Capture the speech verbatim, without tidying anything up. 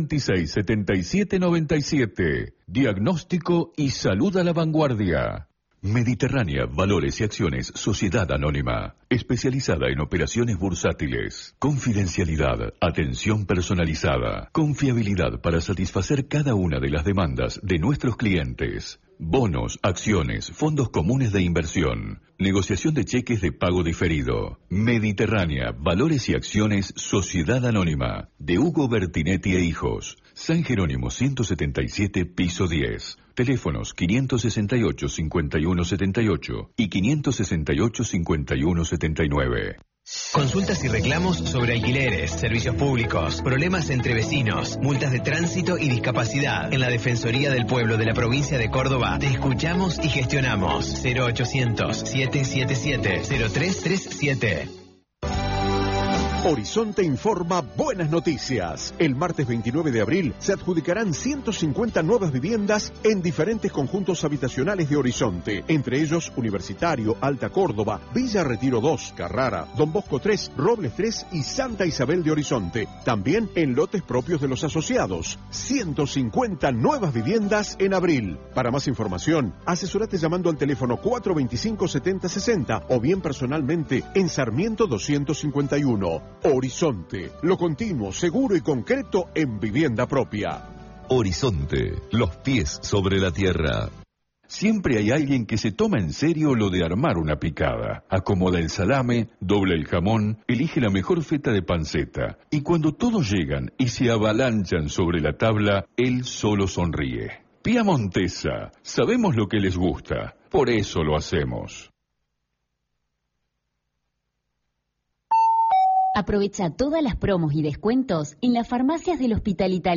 veintiséis, setenta y siete, noventa y siete. Diagnóstico y salud a la vanguardia. Mediterránea, Valores y Acciones, Sociedad Anónima, especializada en operaciones bursátiles. Confidencialidad, atención personalizada, confiabilidad para satisfacer cada una de las demandas de nuestros clientes. Bonos, acciones, fondos comunes de inversión, negociación de cheques de pago diferido. Mediterránea, Valores y Acciones, Sociedad Anónima, de Hugo Bertinetti e Hijos. San Jerónimo ciento setenta y siete, piso diez. Teléfonos quinientos sesenta y ocho, cincuenta y uno setenta y ocho y quinientos sesenta y ocho, cincuenta y uno setenta y nueve. Consultas y reclamos sobre alquileres, servicios públicos, problemas entre vecinos, multas de tránsito y discapacidad. En la Defensoría del Pueblo de la provincia de Córdoba te escuchamos y gestionamos. cero ochocientos, siete siete siete, cero tres tres siete. Horizonte informa buenas noticias. El martes veintinueve de abril se adjudicarán ciento cincuenta nuevas viviendas en diferentes conjuntos habitacionales de Horizonte, entre ellos Universitario, Alta Córdoba, Villa Retiro dos, Carrara, Don Bosco tres, Robles tres y Santa Isabel de Horizonte. También en lotes propios de los asociados. ciento cincuenta nuevas viviendas en abril. Para más información, asesorate llamando al teléfono cuatro veinticinco, setenta sesenta o bien personalmente en Sarmiento doscientos cincuenta y uno. Horizonte, lo continuo, seguro y concreto en vivienda propia. Horizonte, los pies sobre la tierra. Siempre hay alguien que se toma en serio lo de armar una picada. Acomoda el salame, dobla el jamón, elige la mejor feta de panceta. Y cuando todos llegan y se avalanchan sobre la tabla, él solo sonríe. Piamontesa, sabemos lo que les gusta, por eso lo hacemos. Aprovecha todas las promos y descuentos en las farmacias del Hospital Italiano.